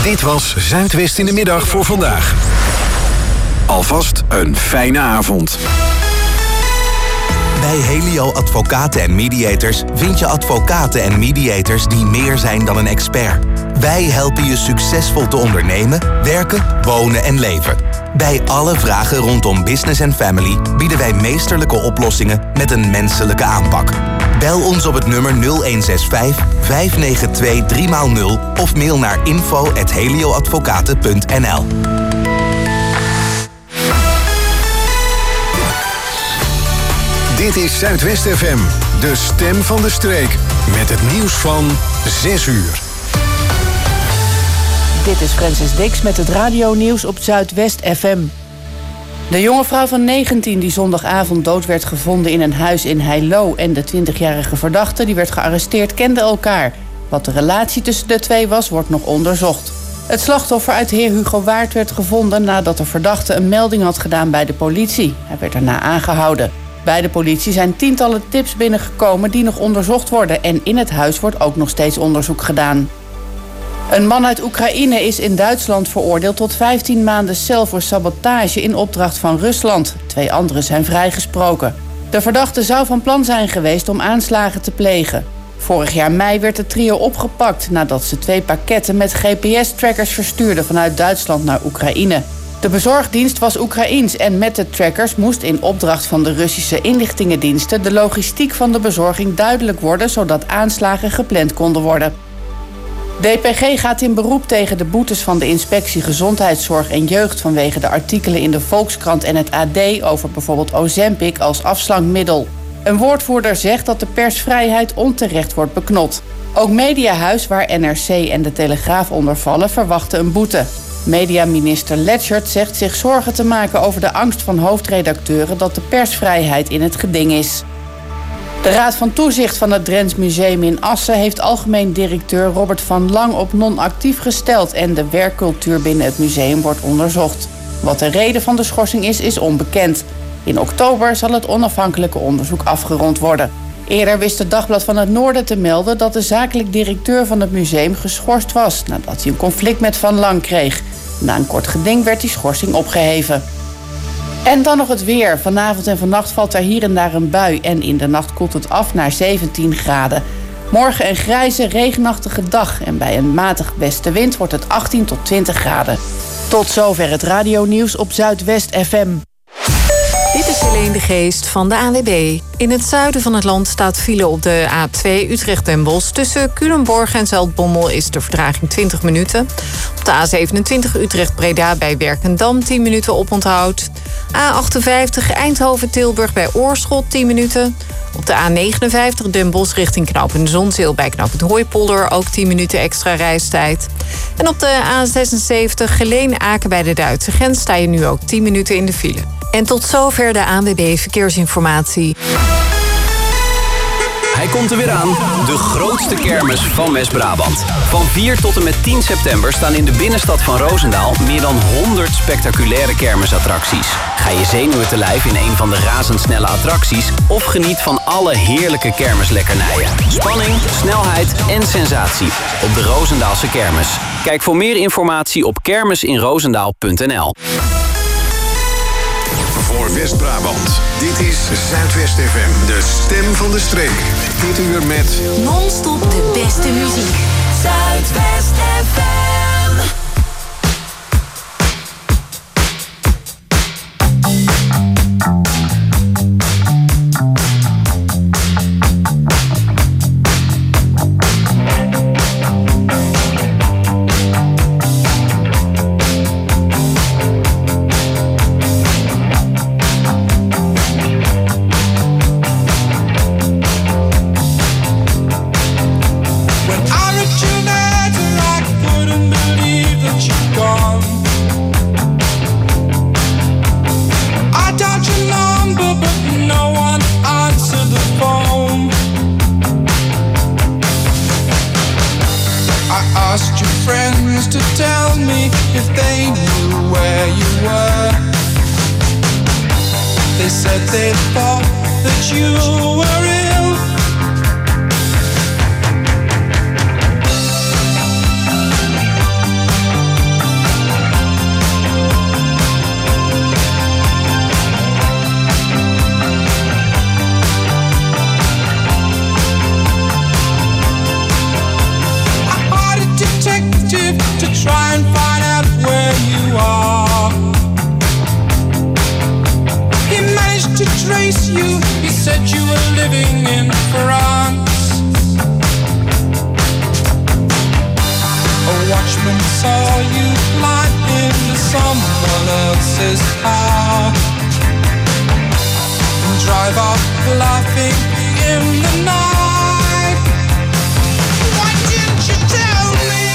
Dit was Zuidwest in de middag voor vandaag. Alvast een fijne avond. Bij Helio Advocaten en Mediators vind je advocaten en mediators die meer zijn dan een expert. Wij helpen je succesvol te ondernemen, werken, wonen en leven. Bij alle vragen rondom business en family bieden wij meesterlijke oplossingen met een menselijke aanpak. Bel ons op het nummer 0165 592 3x0 of mail naar info@helioadvocaten.nl. Dit is Zuidwest FM, de stem van de streek. Met het nieuws van 6 uur. Dit is Francis Dix met het radionieuws op Zuidwest FM. De jonge vrouw van 19 die zondagavond dood werd gevonden in een huis in Heilo en de 20-jarige verdachte die werd gearresteerd kenden elkaar. Wat de relatie tussen de twee was, wordt nog onderzocht. Het slachtoffer uit Heer Hugo Waard werd gevonden nadat de verdachte een melding had gedaan bij de politie. Hij werd daarna aangehouden. Bij de politie zijn tientallen tips binnengekomen die nog onderzocht worden en in het huis wordt ook nog steeds onderzoek gedaan. Een man uit Oekraïne is in Duitsland veroordeeld tot 15 maanden cel voor sabotage in opdracht van Rusland. 2 anderen zijn vrijgesproken. De verdachte zou van plan zijn geweest om aanslagen te plegen. Vorig jaar mei werd het trio opgepakt nadat ze 2 pakketten met GPS-trackers verstuurden vanuit Duitsland naar Oekraïne. De bezorgdienst was Oekraïens en met de trackers moest in opdracht van de Russische inlichtingendiensten de logistiek van de bezorging duidelijk worden, zodat aanslagen gepland konden worden. DPG gaat in beroep tegen de boetes van de Inspectie Gezondheidszorg en Jeugd vanwege de artikelen in de Volkskrant en het AD over bijvoorbeeld Ozempic als afslankmiddel. Een woordvoerder zegt dat de persvrijheid onterecht wordt beknot. Ook Mediahuis, waar NRC en de Telegraaf onder vallen, verwachten een boete. Mediaminister Letchert zegt zich zorgen te maken over de angst van hoofdredacteuren dat de persvrijheid in het geding is. De Raad van Toezicht van het Drents Museum in Assen heeft algemeen directeur Robert van Lang op non-actief gesteld en de werkcultuur binnen het museum wordt onderzocht. Wat de reden van de schorsing is onbekend. In oktober zal het onafhankelijke onderzoek afgerond worden. Eerder wist het Dagblad van het Noorden te melden dat de zakelijk directeur van het museum geschorst was nadat hij een conflict met Van Lang kreeg. Na een kort geding werd die schorsing opgeheven. En dan nog het weer. Vanavond en vannacht valt er hier en daar een bui en in de nacht koelt het af naar 17 graden. Morgen een grijze, regenachtige dag en bij een matig westenwind wordt het 18 tot 20 graden. Tot zover het radionieuws op Zuidwest FM. Dit is Helene de Geest van de ANWB. In het zuiden van het land staat file op de A2 Utrecht-Den Bosch. Tussen Culemborg en Zaltbommel is de vertraging 20 minuten. Op de A27 Utrecht-Breda bij Werkendam 10 minuten oponthoud. A58 Eindhoven-Tilburg bij Oorschot 10 minuten. Op de A59 Den Bosch richting knooppunt Zonzeel bij knooppunt Hooipolder ook 10 minuten extra reistijd. En op de A76 Geleen-Aken bij de Duitse grens sta je nu ook 10 minuten in de file. En tot zover de ANWB Verkeersinformatie. Hij komt er weer aan, de grootste kermis van West-Brabant. Van 4 tot en met 10 september staan in de binnenstad van Roosendaal meer dan 100 spectaculaire kermisattracties. Ga je zenuwen te lijf in een van de razendsnelle attracties of geniet van alle heerlijke kermislekkernijen. Spanning, snelheid en sensatie op de Roosendaalse kermis. Kijk voor meer informatie op kermisinroosendaal.nl. Voor West-Brabant, dit is Zuidwest FM, de stem van de streek. Dit uur met non-stop de beste muziek. Zuidwest FM. living in France. A watchman saw you climb into someone else's car and drive off laughing in the night. Why didn't you tell me?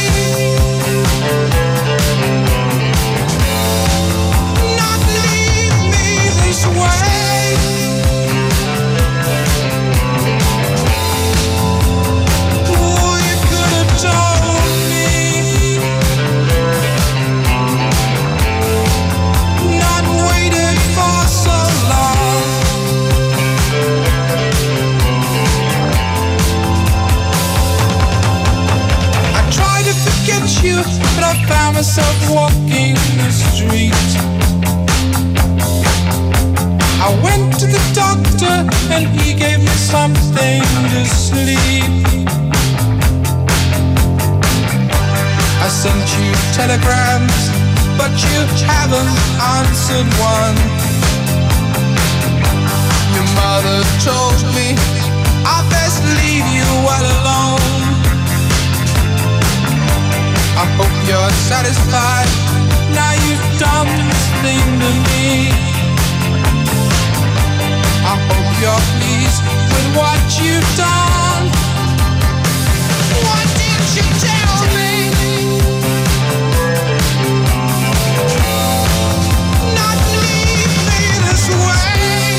Not leave me this way. Oh, you could have told me. Not waited for so long. I tried to forget you, but I found myself walking the street. I went to the doctor and he gave me something to sleep. I sent you telegrams, but you haven't answered one. Your mother told me I best leave you all alone. I hope you're satisfied, now you've done this thing to me. I hope you're pleased with what you've done. Why didn't you tell me? Not leave me this way.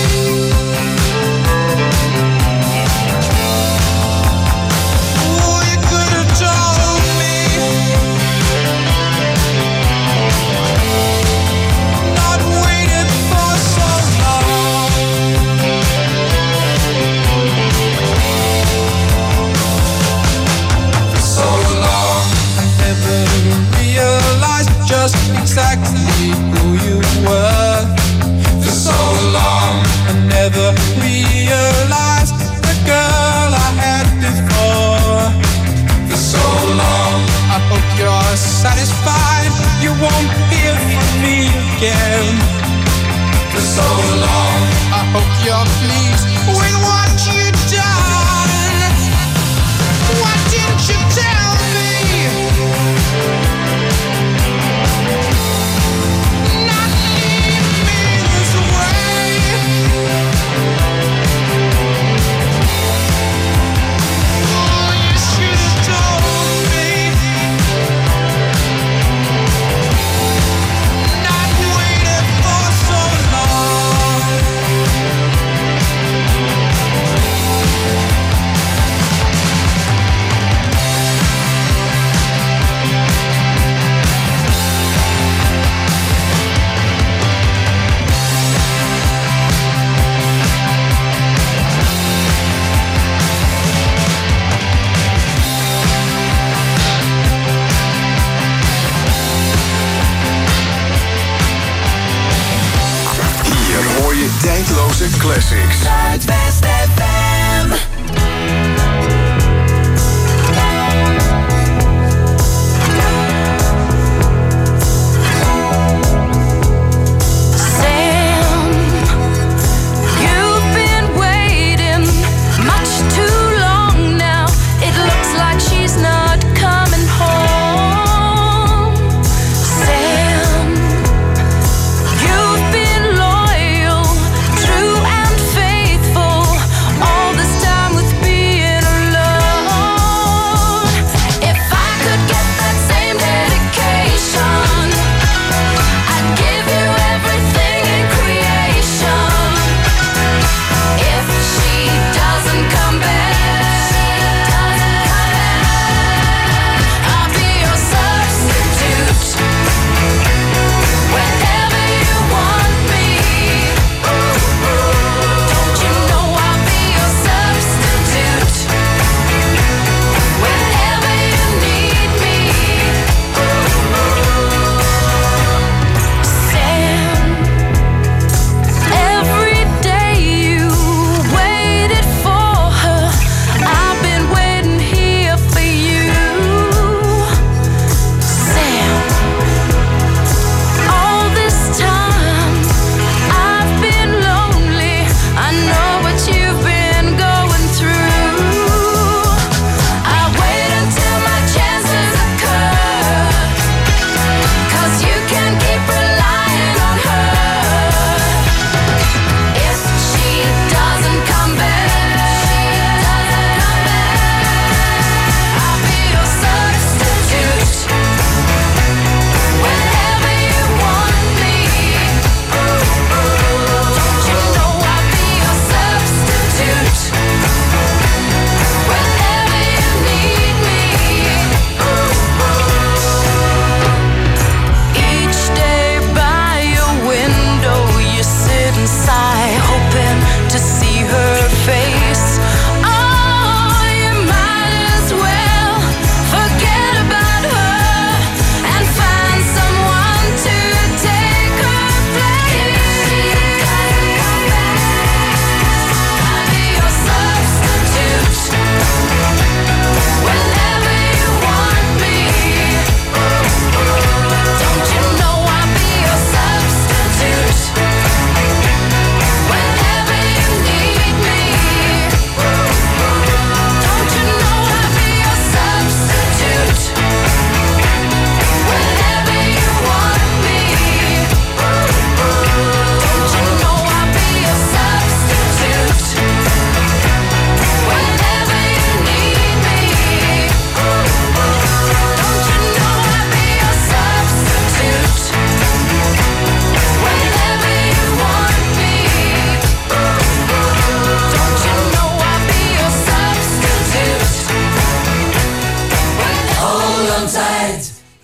Oh, you could have told me. Not waited for so long. For so long, I never realized just exactly who you were. For so long, I never realized the girl I had before. For so long, I hope you're satisfied, you won't hear from me again. For so long, I hope you're pleased with what you've done. Why didn't you tell me? Not leave me this way. Oh, you should have told me. Not waited for so long. Hier hoor je tijdloze classics. Zuidwest FM. Sam, you've been waiting much too long now. It looks like she's not coming home. Sam, you've been loyal, true and faithful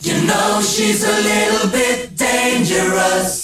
You know she's a little bit dangerous.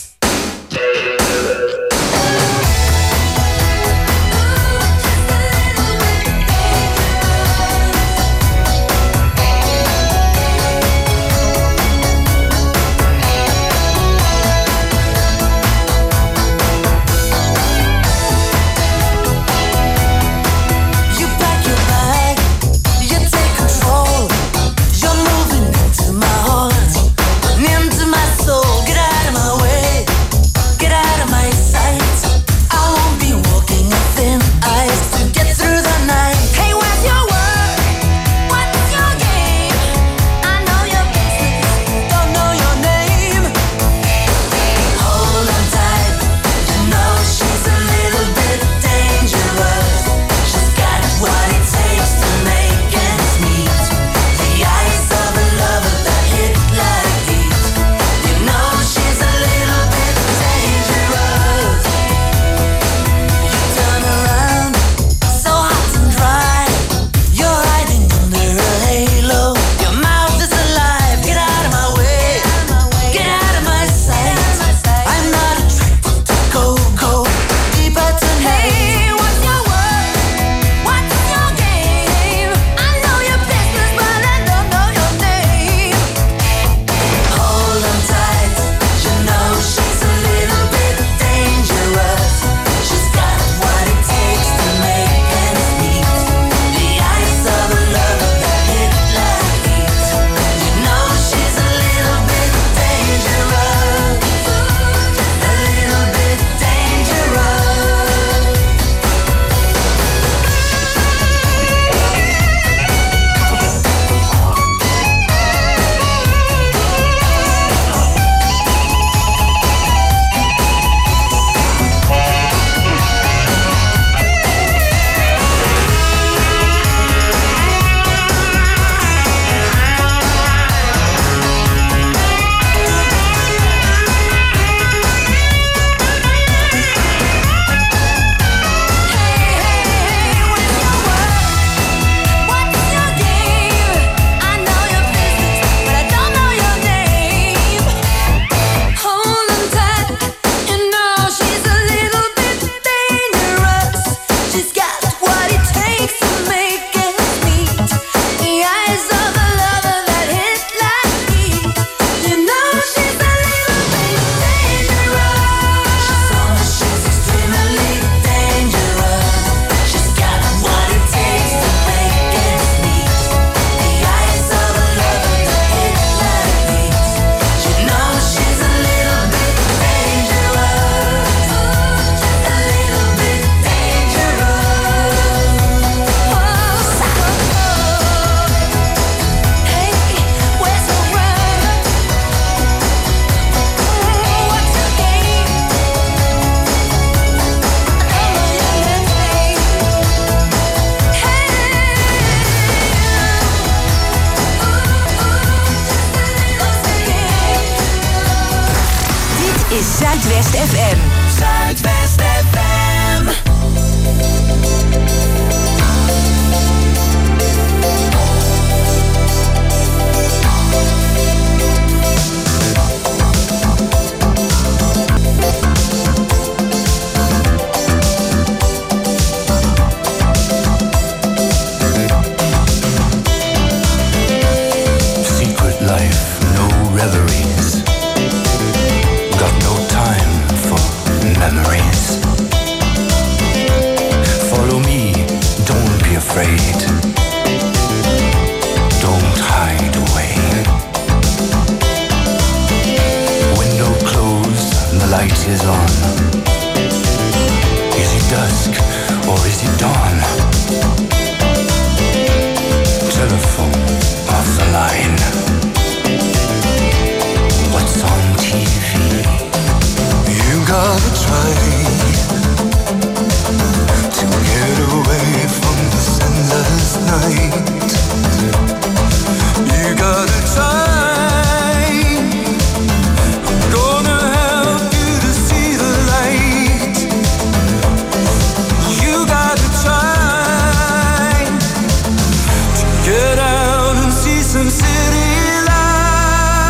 Zuidwest FM. Zuidwest FM. Secret life, no reveries. Got no time for memories. Follow me, don't be afraid. Don't hide away. Window closed, the light is on. Is it dusk or is it dawn? Telephone off the line. What's on TV? You gotta try to get away from this endless night. You gotta try. I'm gonna help you to see the light. You gotta try to get out and see some city lights.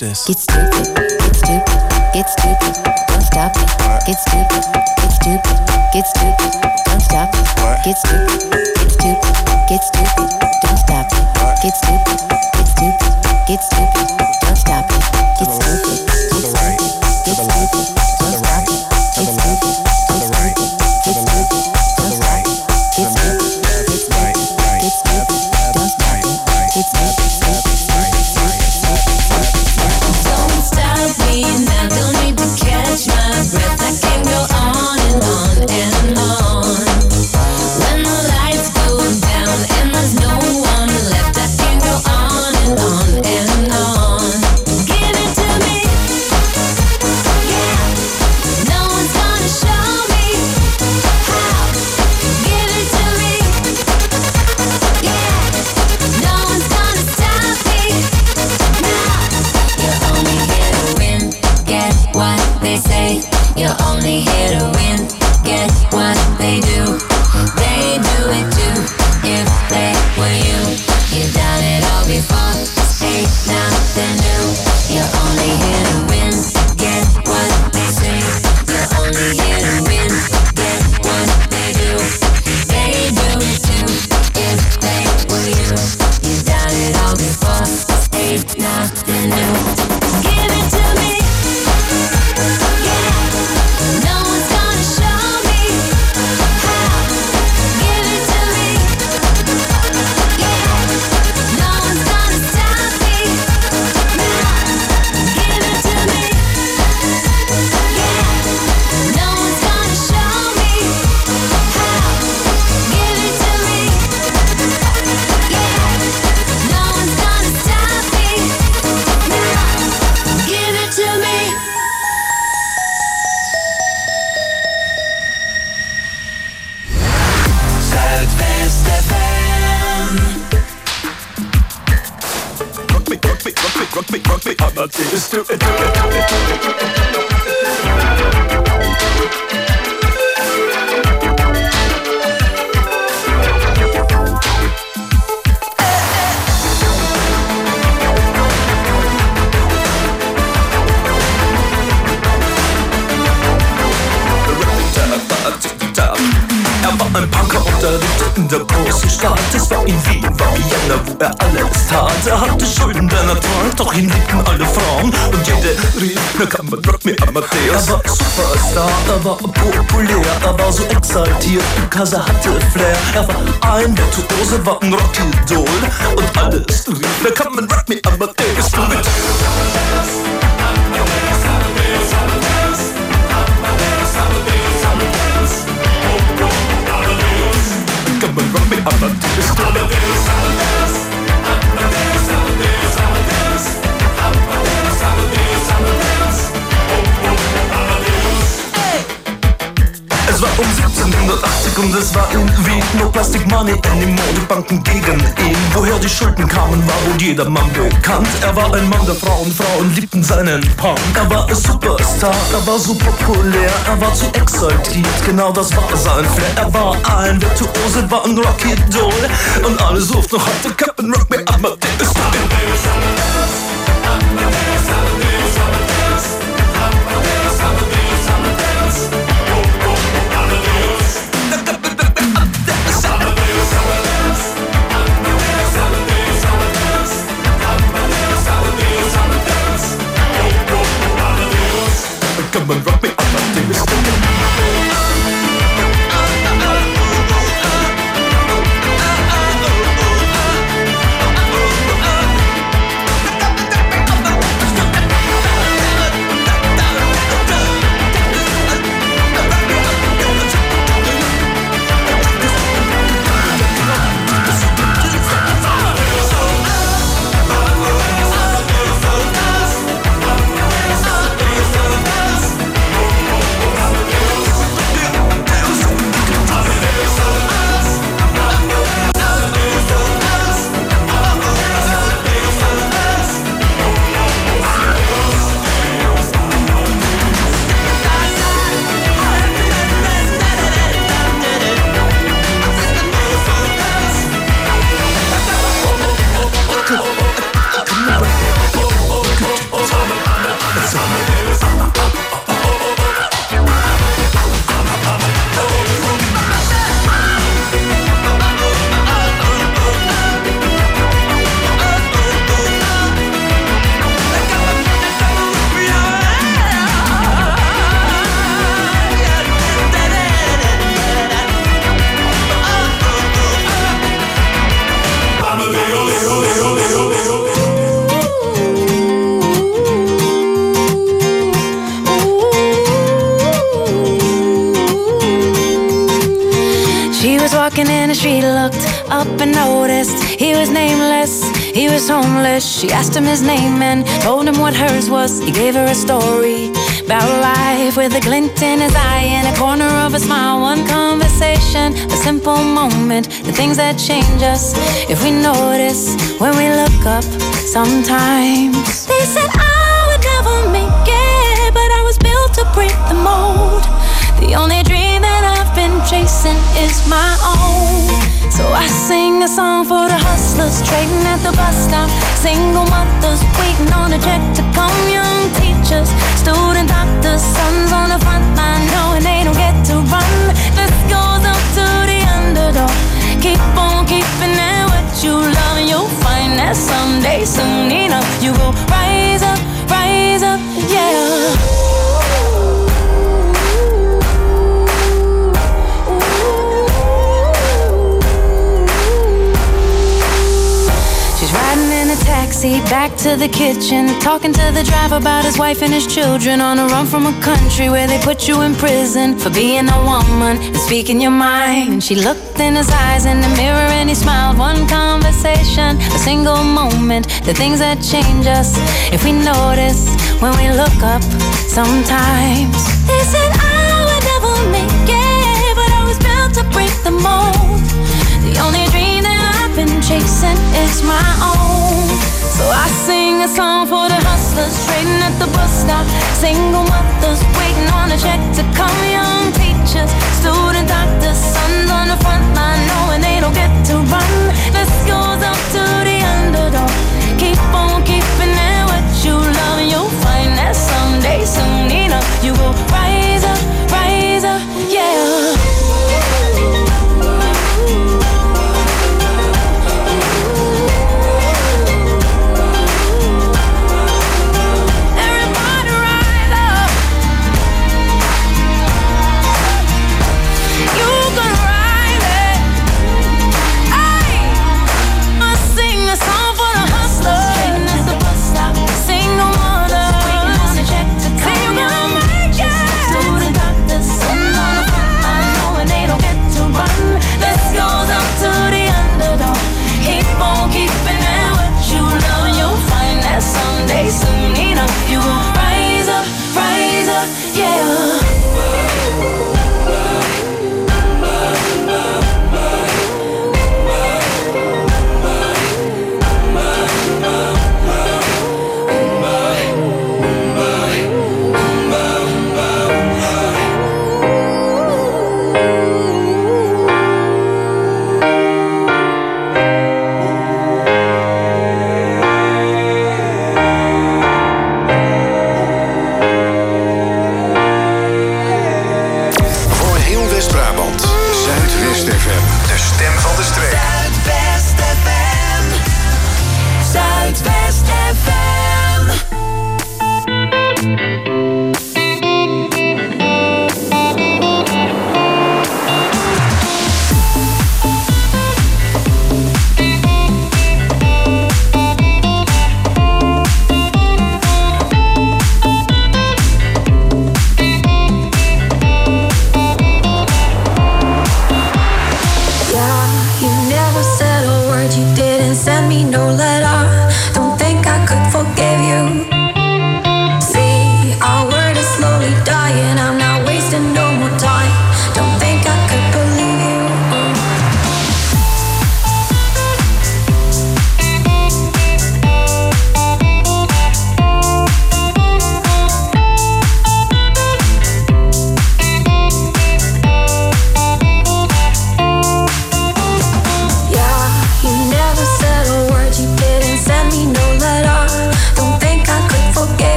this. Get stupid, get stupid, get stupid, don't stop it. Get stupid, get stupid, get stupid, don't stop it. Get stupid, get stupid, get stupid, don't stop it. Get stupid, get stupid, get stupid, don't stop it. Get stupid, get stupid, get stupid, don't stop it. Get stupid, get stupid, get stupid, don't stop it. Get stupid, get stupid, get stupid, don't stop it. Get stupid, stupid, stupid, stupid, stupid. Don't stop me now, don't need to catch my breath. I can go on and on and on. When the lights go down and there's no one left, I can go on and on and on. Give it to me, yeah. No one's gonna show me how. Give it to me, yeah. No one's gonna stop me now. You're only here to win, get what they say. You're only here to win, get what they do. They do it too, if they were you. You've done it all before, ain't nothing new. You're only here to win, get what they say. You're only here to win, get what they do. They do it too, if they were you. You've done it all before, ain't nothing new. Give it to me, yeah. No one's gonna show me how. Give it to me, yeah. No one's gonna stop me now. Give it to me, yeah. No one's gonna show me how. Give it to me, yeah. No one's gonna stop me now. Give it to me. Zuidwest FM. Rock me, rock me, rock me, rock me, rock me. I'm not serious, do it, do it, do it, do it. Er war ein Punker und er lebte in der großen Stadt. Es war in Wien, war Vienna, wo er alles tat. Er hatte Schulden, denn er trank, doch ihn liebten alle Frauen. Und jede rief, na kann man Rock me Amadeus. Er war Superstar, er war populär, er war so exaltiert, because er hatte Flair. Er war ein Virtuose, war ein Rockidol. Und alles rief, na kann man Rock me Amadeus. Du mit Come on, rock me, Amadeus, Amadeus, Amadeus, Amadeus, Amadeus, Amadeus, Amadeus, Amadeus, Amadeus, Amadeus. Es war um 1780 und es war in Wien. No Plastic Money anymore, die Banken gegen ihn. Woher die Schulden kamen, war wohl jedermann bekannt. Er war ein Mann der Frauen, Frauen liebten seinen Punk. Er war ein Superstar, er war so populär, er war zu exaltiert, genau das war sein Flair. Er war ein Virtuose, war ein Rockidol. Und alle suchten noch heute Captain Rock me Amadeus. Amadeus, Amadeus, Amadeus, Amadeus, Amadeus, Amadeus, Amadeus, Amadeus. Come on, rock me, Amadeus. street, looked up and noticed he was nameless, he was homeless. She asked him his name and told him what hers was. He gave her a story about life with a glint in his eye and a corner of a smile. One conversation, a simple moment, the things that change us if we notice when we look up sometimes. They said I would never make it, but I was built to break the mold. The only dream that I've been chasing is my own. So I sing a song for the hustlers trading at the bus stop, single mothers waiting on a check to come, young teachers, student doctors, sons on the front line knowing they don't get to run. This goes up to the underdog. Keep on keeping it what you love, and you'll find that someday, soon enough, you will rise up, yeah. Taxi back to the kitchen, talking to the driver about his wife and his children, on a run from a country where they put you in prison for being a woman and speaking your mind. And she looked in his eyes in the mirror and he smiled. One conversation, a single moment, the things that change us if we notice when we look up sometimes. They said I would never make it, but I was built to break the mold. The only dream that I've been chasing is my own. So I sing a song for the hustlers trading at the bus stop, single mothers waiting on a check to come, young teachers, student doctors, sons on the front line knowing they don't get to run. This goes up to the underdog. Keep on keeping it what you love, and you'll find that someday, soon enough, you will rise up, yeah. Soon enough, you will rise up, yeah.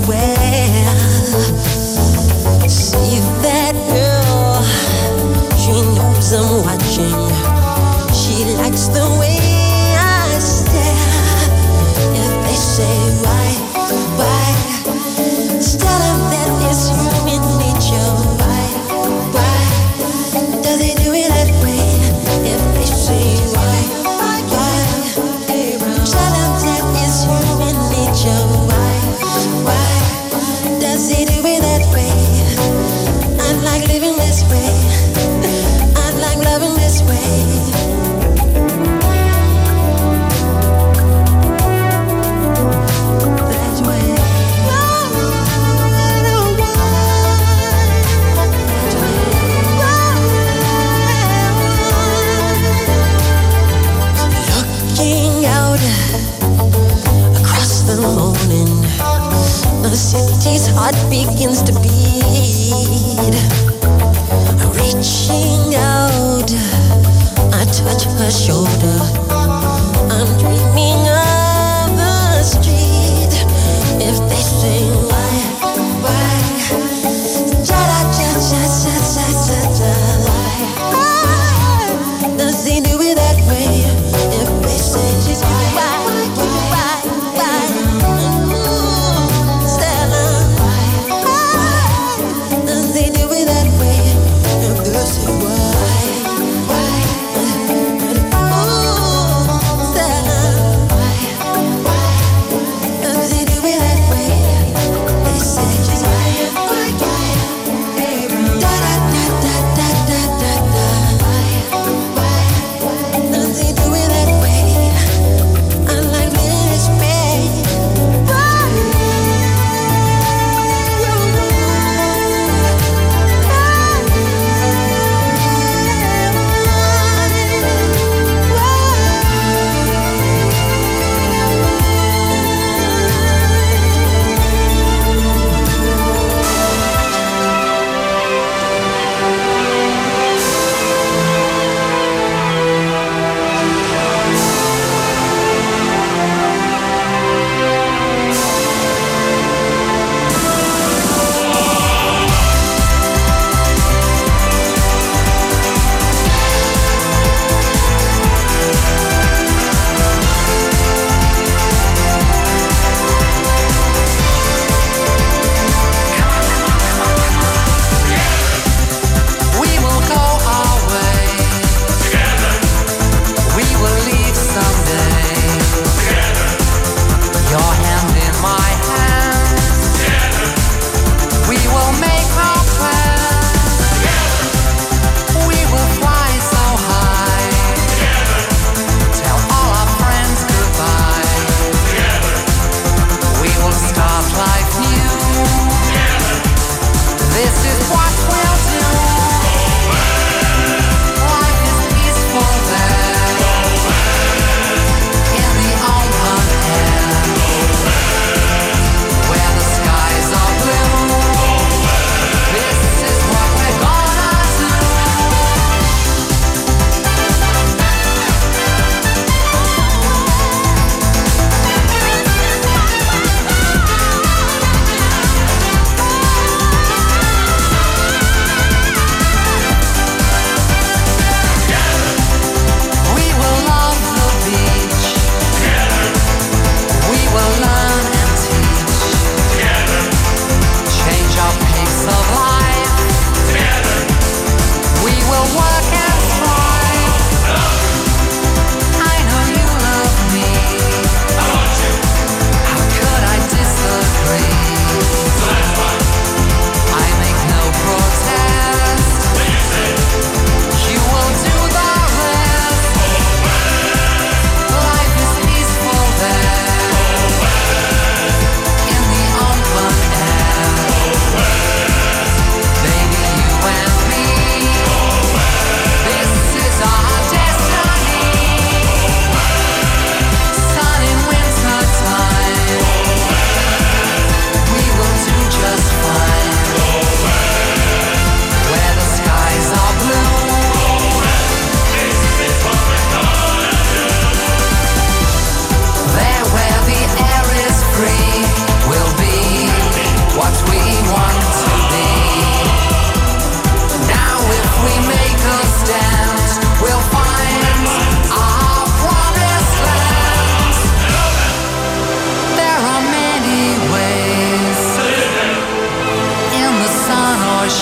everywhere. See that girl, she knows I'm watching. She likes the way I stare. If they say why, tell them that it's human nature. Why does he do it that way? If they say why, tell them that it's human nature. Why does he do it that way? I like living this way. I like loving this way. The city's heart begins to beat. Reaching out, I touch her shoulder. I'm dreaming of the street. If they say why, does he do it that way? If they say why.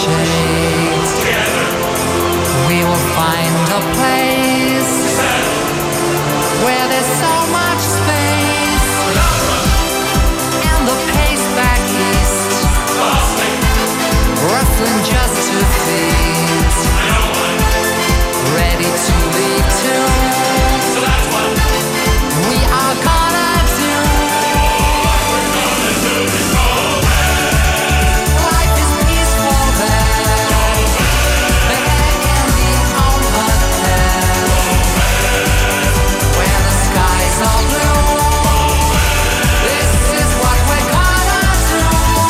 shades. We will find a place where there's so much space, and the pace back east, rustling just to feast, ready to leave too. So that's what we are gonna do. What we're gonna do is go west. Life is peaceful there. Go west. There in the open air. Go west. Where the skies are blue. Go west. This is what we're gonna do.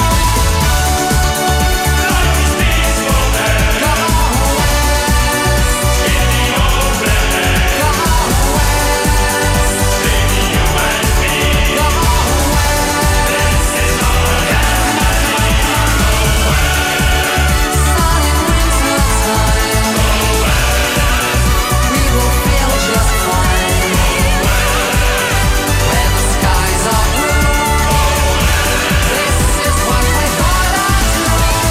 Life is peaceful there. Go west. In the open air. Go west. Baby, you and me. Go west. This is all I got. Go west. Sun in winter time. Go west. We will feel just fine. Go west. Where the skies are blue. Go west. This is what we're gonna do.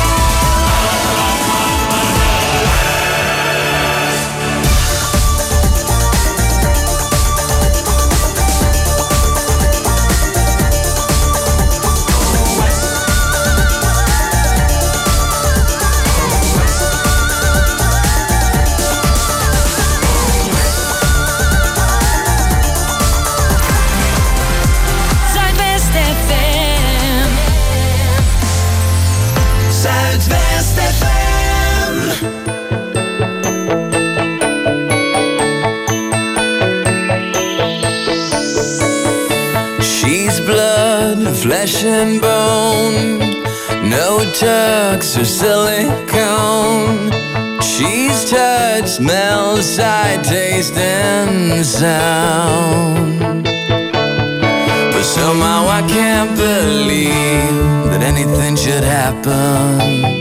Zuidwest FM. Zuidwest FM. She's blood, flesh and bone, no tucks or silicone. She's touch, smell, sight, taste, and sound. But somehow I can't believe that anything should happen.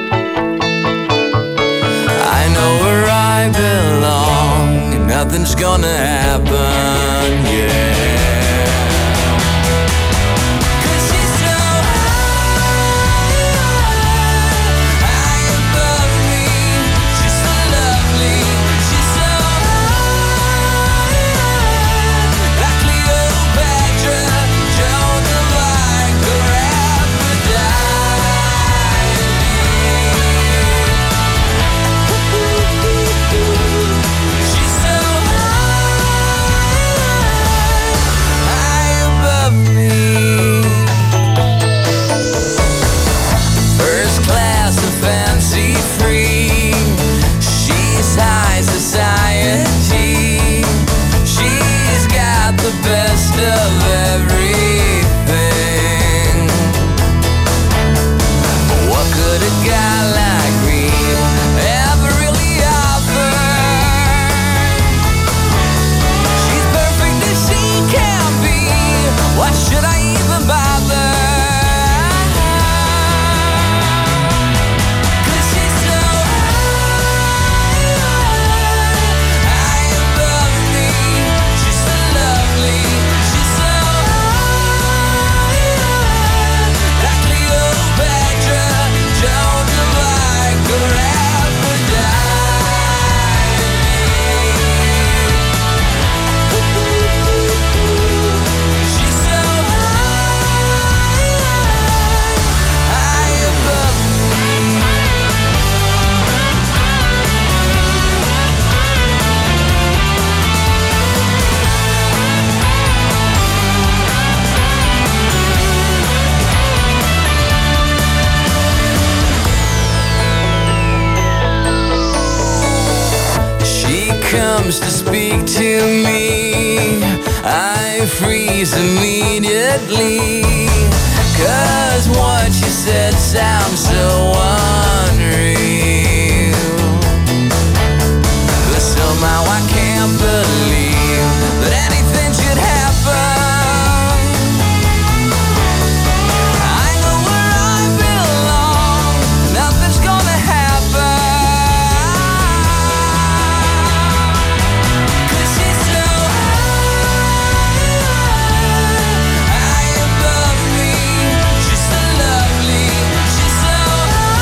I know where I belong, and nothing's gonna happen, yeah. Comes to speak to me, I freeze immediately, 'cause what you said sounds so unreal. But somehow I can't believe that anything should happen. I know where I belong, nothing's gonna happen. High above me, she's so lovely, she's so high.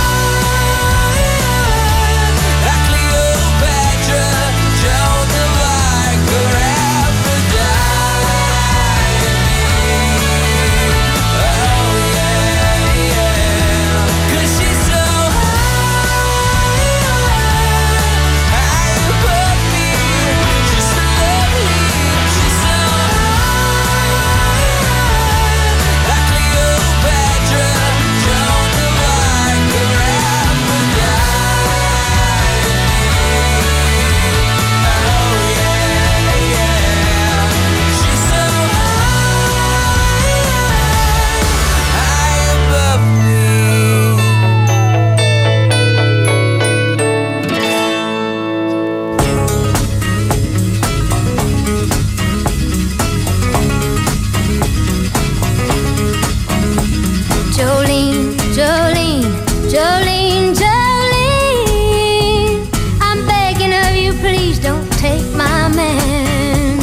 Jolene, Jolene, Jolene, I'm begging of you, please don't take my man.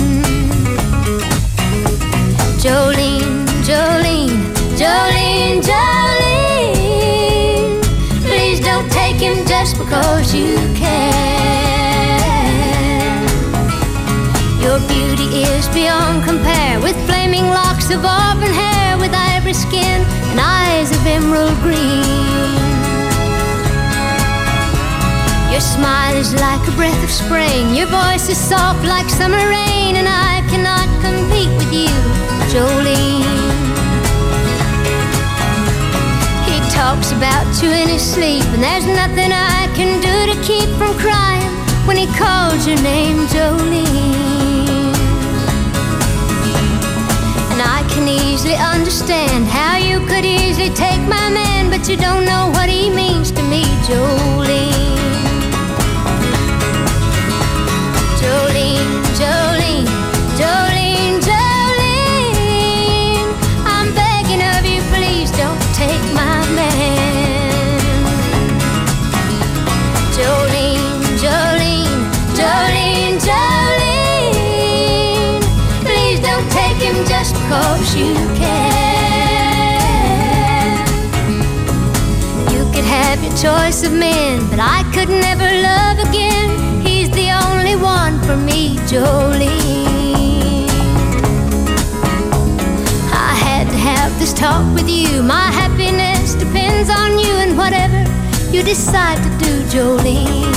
Jolene, Jolene, Jolene, Jolene, please don't take him just because you can. Your beauty is beyond compare, with flaming locks of auburn hair, with ivory skin and eyes of emerald green. Your smile is like a breath of spring, your voice is soft like summer rain, and I cannot compete with you, Jolene. He talks about you in his sleep, and there's nothing I can do to keep from crying when he calls your name, Jolene. And I can easily understand how you could easily take my man, but you don't know what he means to me, Jolene. Jolene, Jolene, Jolene, Jolene, I'm begging of you, please don't take my man. Jolene, Jolene, Jolene, Jolene, please don't take him just because you can. You could have your choice of men, but I could never love again. He's the only one for me, Jolene. I had to have this talk with you. My happiness depends on you, and whatever you decide to do, Jolene.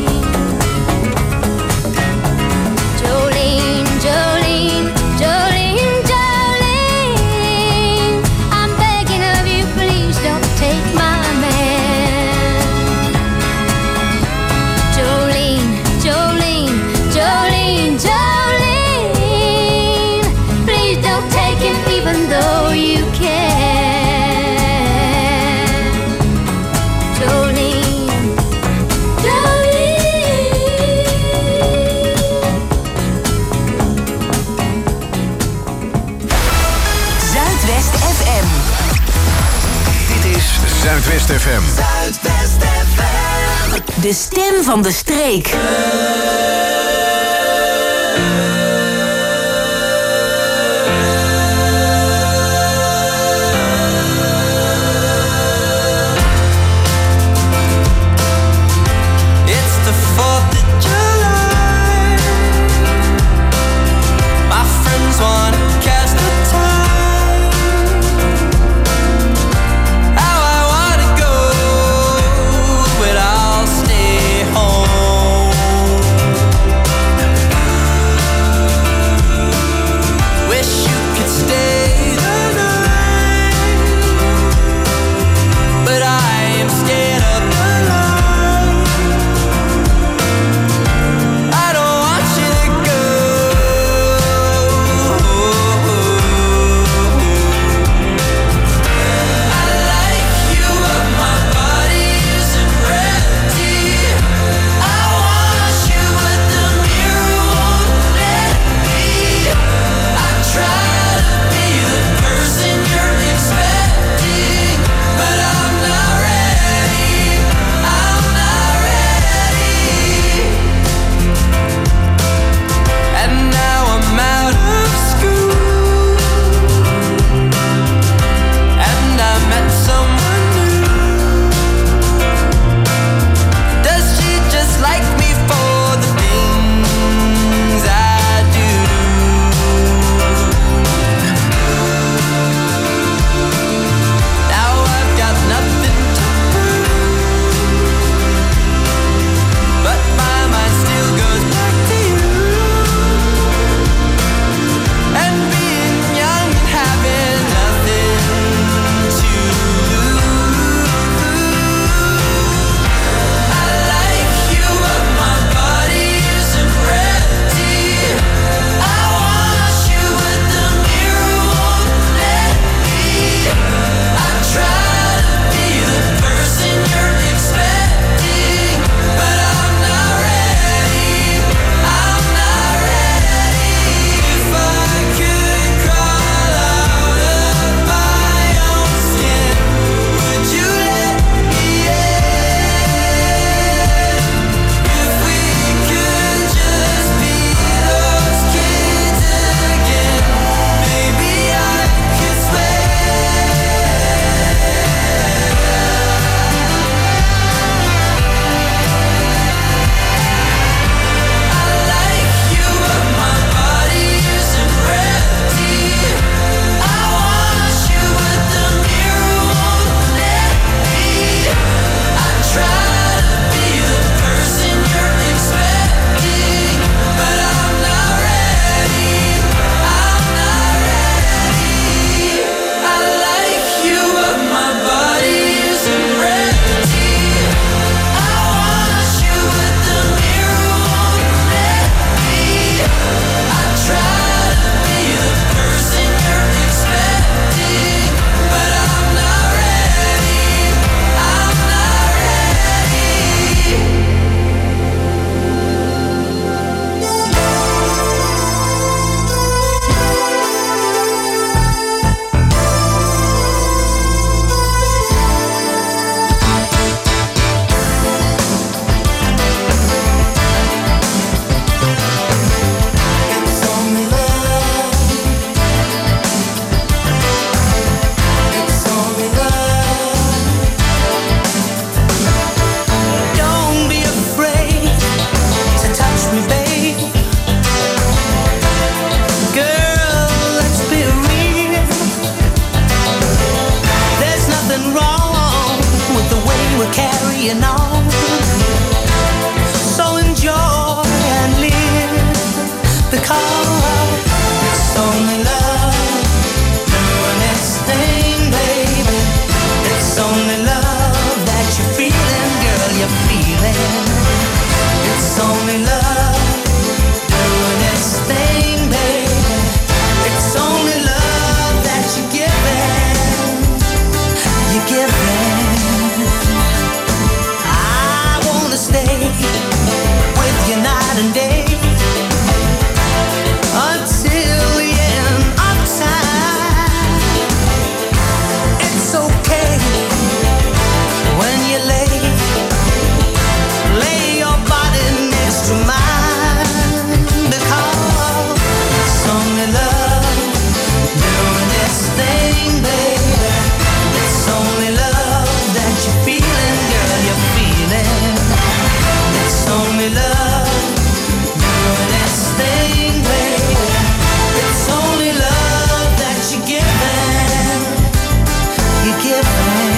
Jolene, Jolene, Jolene, Jolene, I'm begging of you, please don't take my man. Jolene, Jolene, Jolene, Jolene, please don't take him even though you can. Jolene, Zuidwest FM. Dit is Zuidwest FM. Zuidwest FM. De stem van de streek. It's the 4th of July. My friends want to cast a tie. How I want to go, but I'll stay home. It's only love doing its thing, baby. It's only love that you're giving. You're giving. I wanna stay with you night and day until the end of time. It's okay when you lay your body next to mine, because it's only love doing its thing, baby. It's only love that you're feeling, girl, you're feeling. It's only love doing its thing, baby. It's only love that you're giving. You're giving.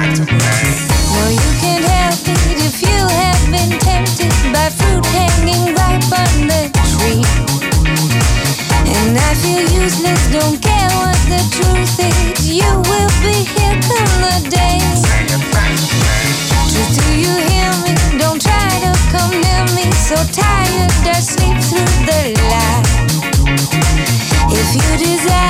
it. No, you can't help it if you have been tempted by fruit hanging ripe on the tree. And I feel useless, don't care what the truth is. You will be here come the day. Truth, do you hear me? Don't try to come near me. So tired, I sleep through the light. If you desire